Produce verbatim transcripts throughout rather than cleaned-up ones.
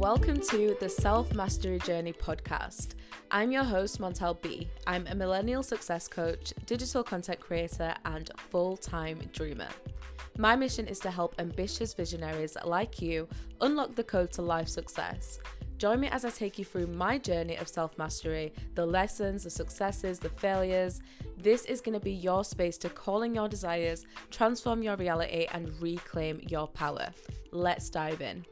welcome to the Self Mastery Journey podcast. I'm your host, Montel B. I'm a millennial success coach, digital content creator, and full-time dreamer. My mission is to help ambitious visionaries like you unlock the code to life success. Join me as I take you through my journey of self-mastery, the lessons, the successes, the failures. This is going to be your space to call in your desires, transform your reality, and reclaim your power. Let's dive in.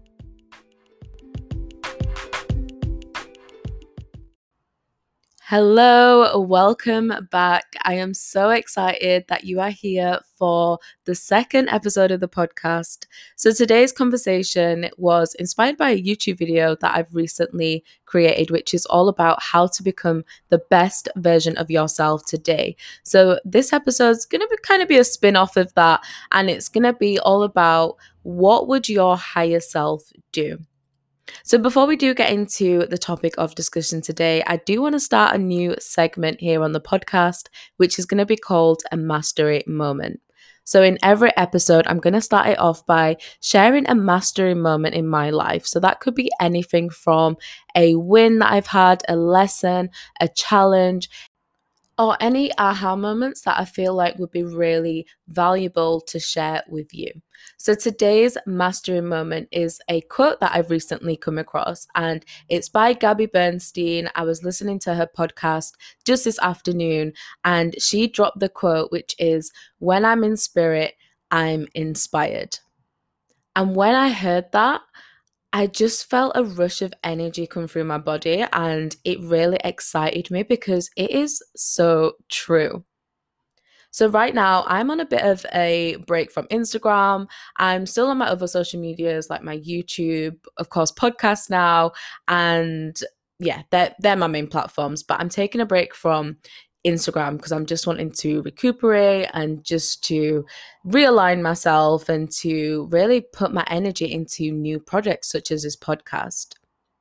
Hello, welcome back. I am so excited that you are here for the second episode of the podcast. So today's conversation was inspired by a YouTube video that I've recently created, which is all about how to become the best version of yourself today. So this episode is going to be kind of be a spin-off of that, and it's going to be all about what would your higher self do? So before we do get into the topic of discussion today, I do want to start a new segment here on the podcast, which is going to be called a mastery moment. So in every episode, I'm going to start it off by sharing a mastery moment in my life. So that could be anything from a win that I've had, a lesson, a challenge, or any aha moments that I feel like would be really valuable to share with you. So today's mastery moment is a quote that I've recently come across, and it's by Gabby Bernstein. I was listening to her podcast just this afternoon, and she dropped the quote, which is, "When I'm in spirit, I'm inspired." And when I heard that, I just felt a rush of energy come through my body, and it really excited me because it is so true. So right now, I'm on a bit of a break from Instagram. I'm still on my other social medias like my YouTube, of course, podcast now. And yeah, they're, they're my main platforms. But I'm taking a break from Instagram because I'm just wanting to recuperate and just to realign myself and to really put my energy into new projects such as this podcast.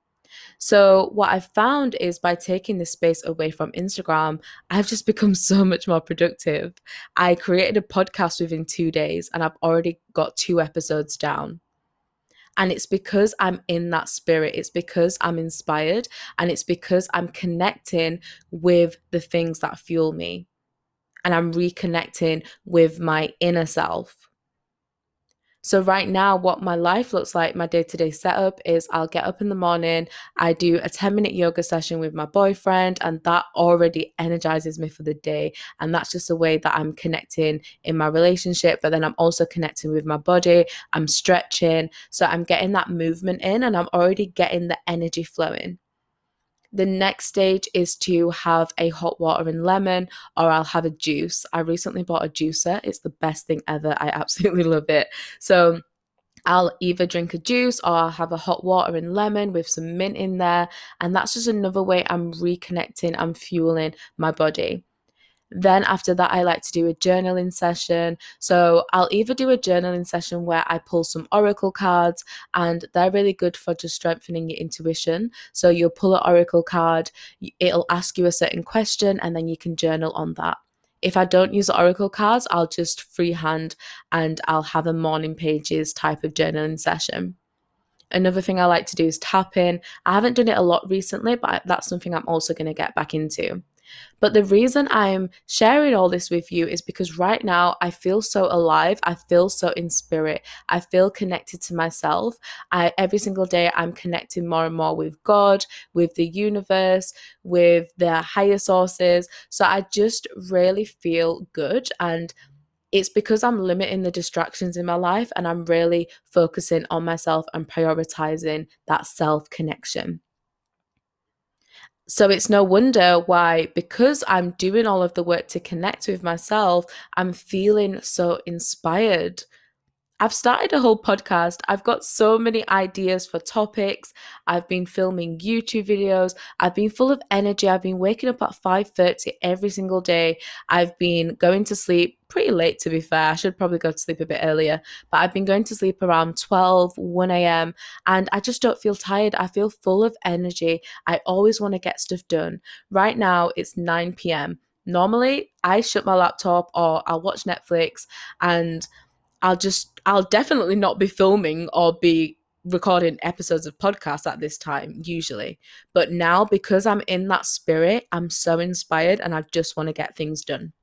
So what I've found is by taking this space away from Instagram, I've just become so much more productive. I created a podcast within two days and I've already got two episodes down. And it's because I'm in that spirit. It's because I'm inspired, and it's because I'm connecting with the things that fuel me. And I'm reconnecting with my inner self. So right now, what my life looks like, my day-to-day setup is I'll get up in the morning, I do a ten minute yoga session with my boyfriend, and that already energizes me for the day. And that's just a way that I'm connecting in my relationship, but then I'm also connecting with my body. I'm stretching. So I'm getting that movement in, and I'm already getting the energy flowing. The next stage is to have a hot water and lemon, or I'll have a juice. I recently bought a juicer. It's the best thing ever. I absolutely love it. So I'll either drink a juice or I'll have a hot water and lemon with some mint in there. And that's just another way I'm reconnecting, I'm fueling my body. Then after that, I like to do a journaling session. So I'll either do a journaling session where I pull some oracle cards, and they're really good for just strengthening your intuition. So you'll pull an oracle card, it'll ask you a certain question, and then you can journal on that. If I don't use the oracle cards, I'll just freehand and I'll have a morning pages type of journaling session. Another thing I like to do is tapping. I haven't done it a lot recently, but that's something I'm also going to get back into. But the reason I'm sharing all this with you is because right now I feel so alive. I feel so in spirit. I feel connected to myself. I, every single day I'm connecting more and more with God, with the universe, with the higher sources. So I just really feel good, and it's because I'm limiting the distractions in my life, and I'm really focusing on myself and prioritizing that self-connection. So it's no wonder why, because I'm doing all of the work to connect with myself, I'm feeling so inspired. I've started a whole podcast. I've got so many ideas for topics. I've been filming YouTube videos. I've been full of energy. I've been waking up at five thirty every single day. I've been going to sleep pretty late, to be fair. I should probably go to sleep a bit earlier. But I've been going to sleep around twelve, one a.m. and I just don't feel tired. I feel full of energy. I always want to get stuff done. Right now, it's nine p.m. Normally, I shut my laptop or I'll watch Netflix, and I'll just, I'll definitely not be filming or be recording episodes of podcasts at this time usually. But now, because I'm in that spirit, I'm so inspired and I just want to get things done.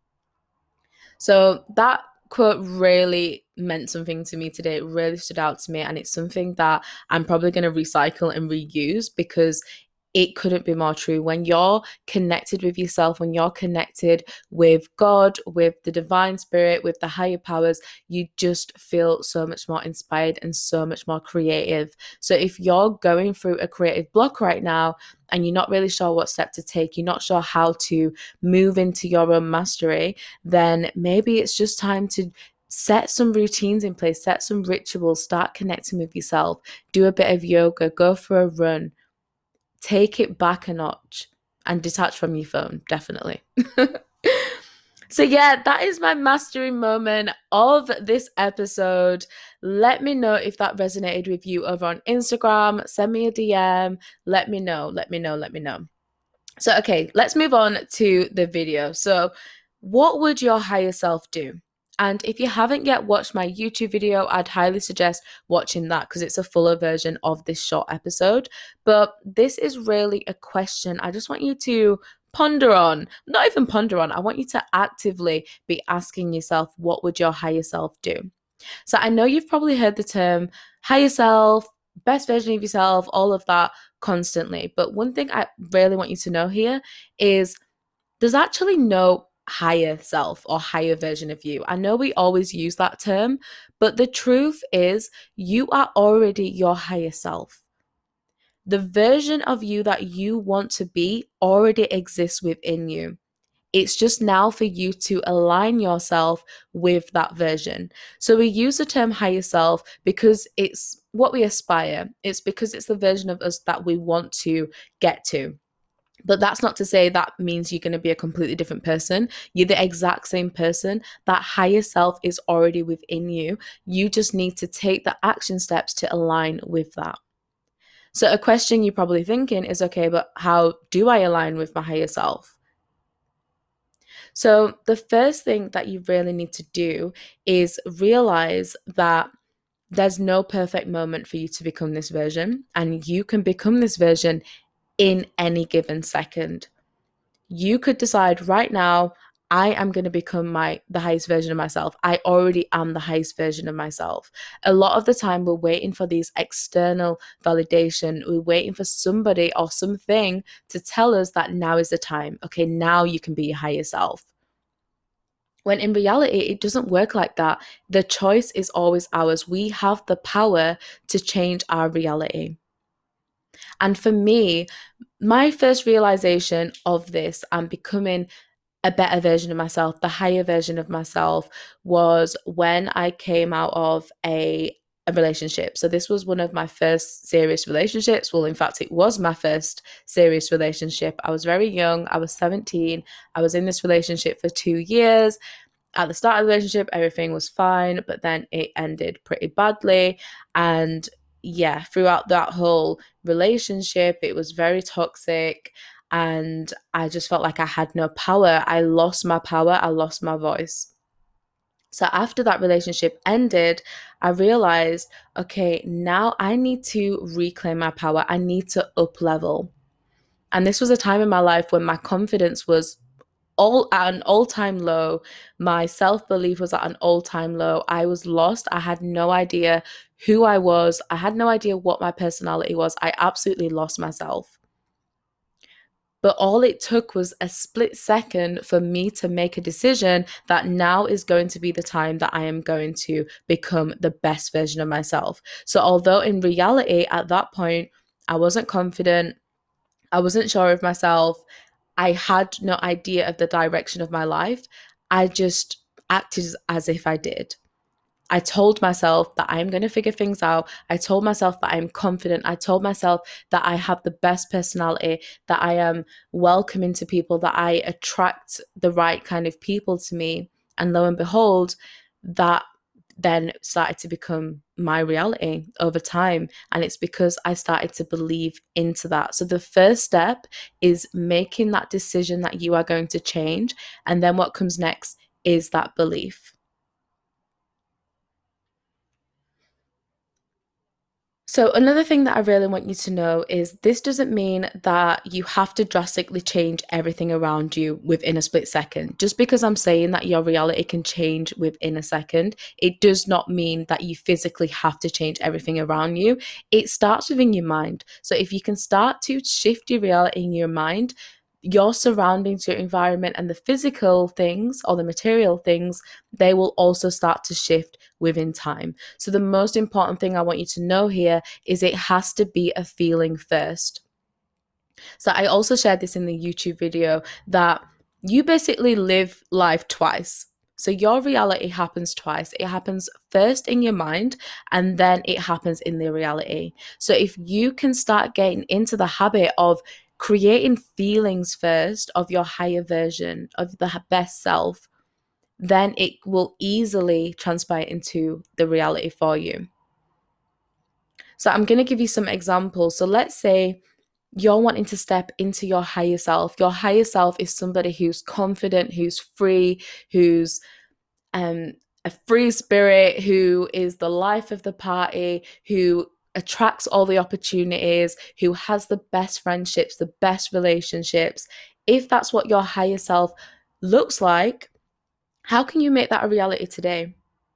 So that quote really meant something to me today. It really stood out to me, and it's something that I'm probably going to recycle and reuse because it couldn't be more true. When you're connected with yourself, when you're connected with God, with the divine spirit, with the higher powers, you just feel so much more inspired and so much more creative. So if you're going through a creative block right now and you're not really sure what step to take, you're not sure how to move into your own mastery, then maybe it's just time to set some routines in place, set some rituals, start connecting with yourself, do a bit of yoga, go for a run. Take it back a notch and detach from your phone, definitely. So yeah, that is my mastery moment of this episode. Let me know if that resonated with you over on Instagram. Send me a D M. Let me know, let me know, let me know. So, okay, let's move on to the video. So, what would your higher self do? And if you haven't yet watched my YouTube video, I'd highly suggest watching that because it's a fuller version of this short episode. But this is really a question I just want you to ponder on. Not even ponder on, I want you to actively be asking yourself, what would your higher self do? So I know you've probably heard the term higher self, best version of yourself, all of that constantly. But one thing I really want you to know here is there's actually no higher self or higher version of you. I know we always use that term, but the truth is you are already your higher self. The version of you that you want to be already exists within you. It's just now for you to align yourself with that version. So we use the term higher self because it's what we aspire. It's because it's the version of us that we want to get to. But that's not to say that means you're going to be a completely different person. You're the exact same person. That higher self is already within you. You just need to take the action steps to align with that. So a question you're probably thinking is, okay, but how do I align with my higher self? So the first thing that you really need to do is realize that there's no perfect moment for you to become this version, and you can become this version in any given second. You could decide right now, I am going to become my the highest version of myself. I already am the highest version of myself. A lot of the time we're waiting for these external validation. We're waiting for somebody or something to tell us that now is the time. Okay, now you can be your higher self. When in reality, it doesn't work like that. The choice is always ours. We have the power to change our reality. And for me, my first realization of this and becoming a better version of myself, the higher version of myself, was when I came out of a, a relationship. So this was one of my first serious relationships. Well, in fact, it was my first serious relationship. I was very young. I was seventeen. I was in this relationship for two years. At the start of the relationship, everything was fine, but then it ended pretty badly. And yeah, throughout that whole relationship, it was very toxic. And I just felt like I had no power. I lost my power. I lost my voice. So after that relationship ended, I realized, okay, now I need to reclaim my power. I need to up level. And this was a time in my life when my confidence was all at an all-time low. My self-belief was at an all-time low. I was lost. I had no idea who I was. I had no idea what my personality was. I absolutely lost myself. But all it took was a split second for me to make a decision that now is going to be the time that I am going to become the best version of myself. So although in reality, at that point, I wasn't confident, I wasn't sure of myself, I had no idea of the direction of my life, I just acted as if I did. I told myself that I'm going to figure things out. I told myself that I'm confident. I told myself that I have the best personality, that I am welcoming to people, that I attract the right kind of people to me. And lo and behold, that then started to become my reality over time. And it's because I started to believe into that. So the first step is making that decision that you are going to change. And then what comes next is that belief. So, another thing that I really want you to know is this doesn't mean that you have to drastically change everything around you within a split second. Just because I'm saying that your reality can change within a second, it does not mean that you physically have to change everything around you. It starts within your mind. So, if you can start to shift your reality in your mind, your surroundings, your environment, and the physical things or the material things, they will also start to shift within time. So, the most important thing I want you to know here is it has to be a feeling first. So, I also shared this in the YouTube video that you basically live life twice. So, your reality happens twice. It happens first in your mind, and then it happens in the reality. So, if you can start getting into the habit of creating feelings first of your higher version, of the best self, then it will easily transpire into the reality for you. So I'm going to give you some examples. So let's say you're wanting to step into your higher self. Your higher self is somebody who's confident, who's free, who's um, a free spirit, who is the life of the party, who attracts all the opportunities, who has the best friendships, the best relationships. If that's what your higher self looks like, how can you make that a reality today?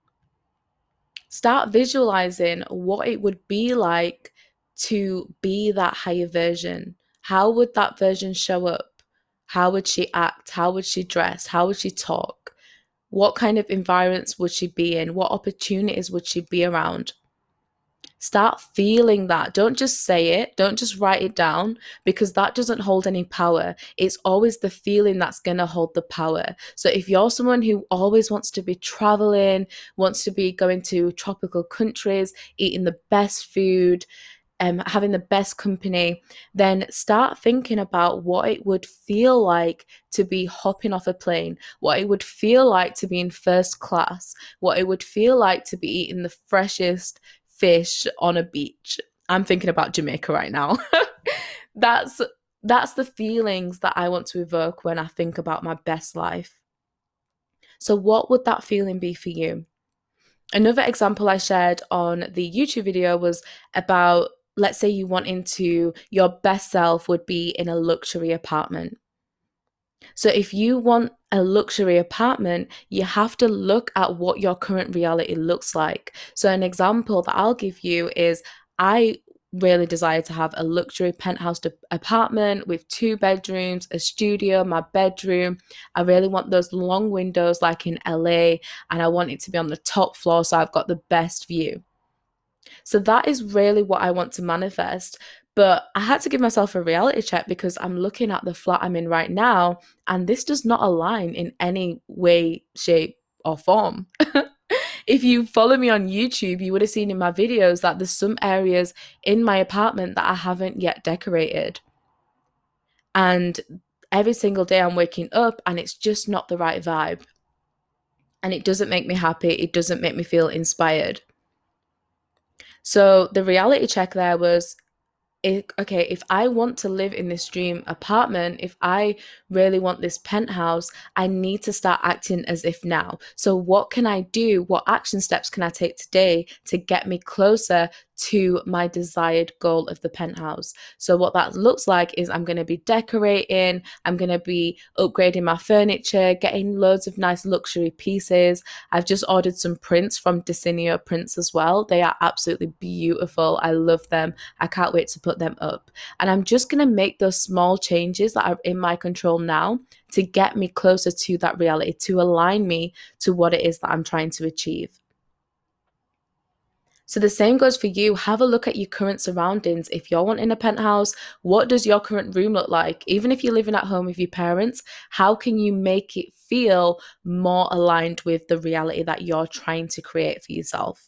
Start visualizing what it would be like to be that higher version. How would that version show up? How would she act? How would she dress? How would she talk? What kind of environments would she be in? What opportunities would she be around? Start feeling that. Don't just say it. Don't just write it down, because that doesn't hold any power. It's always the feeling that's going to hold the power. So if you're someone who always wants to be traveling, wants to be going to tropical countries, eating the best food, um, having the best company, then start thinking about what it would feel like to be hopping off a plane, what it would feel like to be in first class, what it would feel like to be eating the freshest fish on a beach. I'm thinking about Jamaica right now. that's that's the feelings that I want to evoke when I think about my best life. So what would that feeling be for you? Another example I shared on the YouTube video was about, let's say you want into your best self would be in a luxury apartment. So if you want a luxury apartment, you have to look at what your current reality looks like. So an example that I'll give you is I really desire to have a luxury penthouse apartment with two bedrooms, a studio, my bedroom. I really want those long windows like in L A, and I want it to be on the top floor so I've got the best view. So that is really what I want to manifest. But I had to give myself a reality check because I'm looking at the flat I'm in right now, and this does not align in any way, shape, or form. If you follow me on YouTube, you would have seen in my videos that there's some areas in my apartment that I haven't yet decorated. And every single day I'm waking up and it's just not the right vibe. And it doesn't make me happy. It doesn't make me feel inspired. So the reality check there was, If, okay, if I want to live in this dream apartment, if I really want this penthouse, I need to start acting as if now. So what can I do? What action steps can I take today to get me closer to my desired goal of the penthouse? So what that looks like is I'm going to be decorating, I'm going to be upgrading my furniture, getting loads of nice luxury pieces. I've just ordered some prints from Desenio Prints as well. They are absolutely beautiful. I love them. I can't wait to put them up. And I'm just going to make those small changes that are in my control now to get me closer to that reality, to align me to what it is that I'm trying to achieve. So the same goes for you. Have a look at your current surroundings. If you're wanting a penthouse, what does your current room look like? Even if you're living at home with your parents, how can you make it feel more aligned with the reality that you're trying to create for yourself?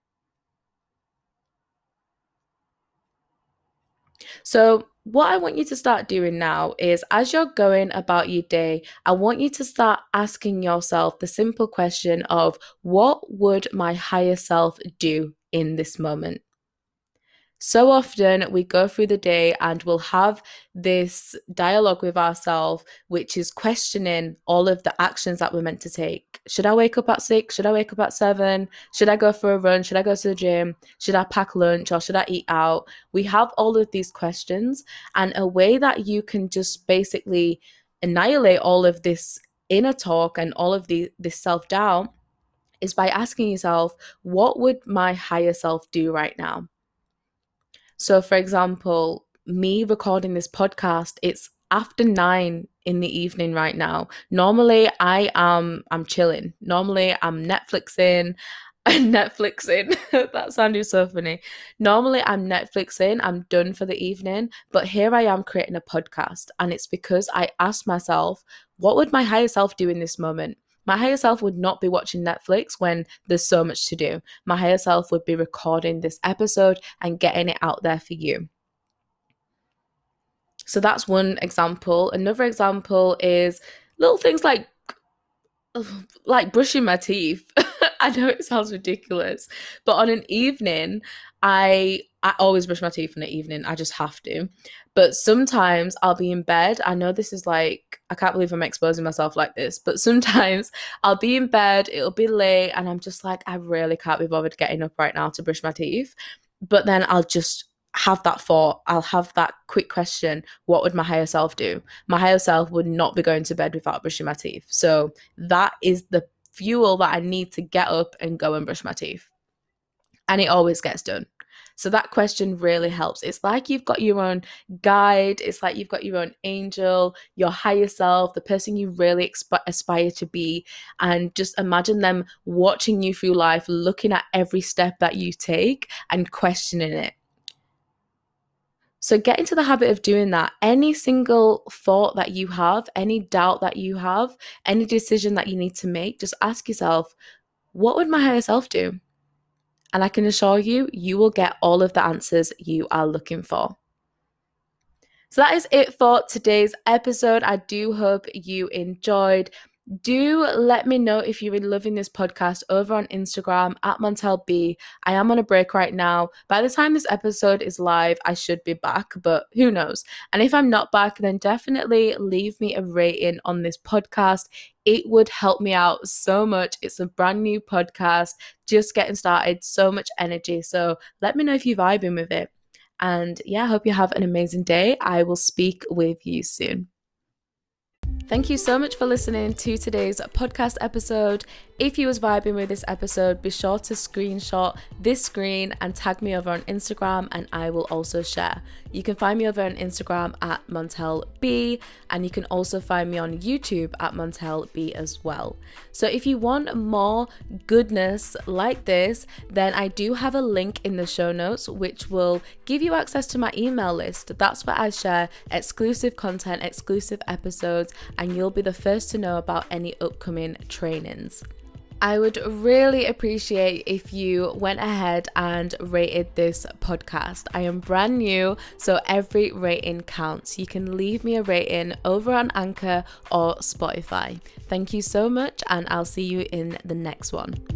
So what I want you to start doing now is, as you're going about your day, I want you to start asking yourself the simple question of, what would my higher self do in this moment? So often we go through the day and we'll have this dialogue with ourselves, which is questioning all of the actions that we're meant to take. Should I wake up at six? Should I wake up at seven? Should I go for a run? Should I go to the gym? Should I pack lunch or should I eat out? We have all of these questions, and a way that you can just basically annihilate all of this inner talk and all of the this self-doubt is by asking yourself, what would my higher self do right now? So, for example, me recording this podcast, it's after nine in the evening right now. Normally, I am I'm chilling. Normally, I'm Netflixing. Netflixing. That sounded so funny. Normally, I'm Netflixing. I'm done for the evening. But here I am creating a podcast, and it's because I asked myself, what would my higher self do in this moment? My higher self would not be watching Netflix when there's so much to do. My higher self would be recording this episode and getting it out there for you. So that's one example. Another example is little things like, like brushing my teeth. I know it sounds ridiculous, but on an evening, I I always brush my teeth in the evening. I just have to. But sometimes I'll be in bed. I know this is like, I can't believe I'm exposing myself like this, but sometimes I'll be in bed, it'll be late, and I'm just like, I really can't be bothered getting up right now to brush my teeth. But then I'll just have that thought. I'll have that quick question. What would my higher self do? My higher self would not be going to bed without brushing my teeth. So that is the fuel that I need to get up and go and brush my teeth. And it always gets done. So that question really helps. It's like you've got your own guide. It's like you've got your own angel, your higher self, the person you really exp- aspire to be. And just imagine them watching you through life, looking at every step that you take and questioning it. So get into the habit of doing that. Any single thought that you have, any doubt that you have, any decision that you need to make, just ask yourself, what would my higher self do? And I can assure you, you will get all of the answers you are looking for. So that is it for today's episode. I do hope you enjoyed. Do let me know if you're loving this podcast over on Instagram at Montel B. I am on a break right now. By the time this episode is live, I should be back, but who knows? And if I'm not back, then definitely leave me a rating on this podcast. It would help me out so much. It's a brand new podcast, just getting started, so much energy. So let me know if you're vibing with it. And yeah, I hope you have an amazing day. I will speak with you soon. Thank you so much for listening to today's podcast episode. If you was vibing with this episode, be sure to screenshot this screen and tag me over on Instagram, and I will also share. You can find me over on Instagram at Montel B, and you can also find me on YouTube at Montel B as well. So if you want more goodness like this, then I do have a link in the show notes which will give you access to my email list. That's where I share exclusive content, exclusive episodes, and you'll be the first to know about any upcoming trainings. I would really appreciate if you went ahead and rated this podcast. I am brand new, so every rating counts. You can leave me a rating over on Anchor or Spotify. Thank you so much, and I'll see you in the next one.